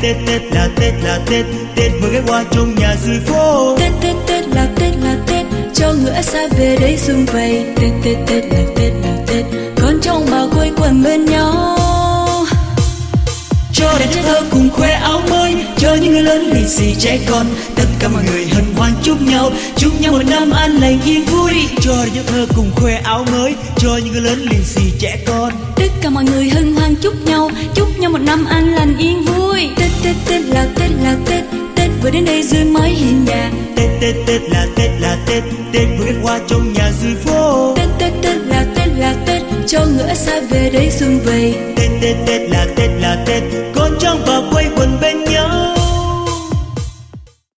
Tết là Tết là Tết, Tết vừa ghé qua trong nhà dưới phố. Tết là Tết, cho người ở xa về đây sum vầy. Tết là Tết, con trong bà quây quần bên nhau. Cho đàn trẻ thơ cùng khoe áo mới, cho những người lớn lì xì trẻ con, tất cả mọi người hân hoan chúc nhau một năm an lành yên vui. Cho đàn trẻ thơ cùng khoe áo mới, cho những người lớn lì xì trẻ con, tất cả mọi người hân hoan chúc nhau một năm an lành yên vui. Tết là Tết, Tết vừa đến đây dưới mái hiên nhà. Tết là Tết, Tết vừa ghé qua trong nhà dưới phố. Tết là Tết, cho người ở xa về đây sum vầy. Tết là Tết là Tết,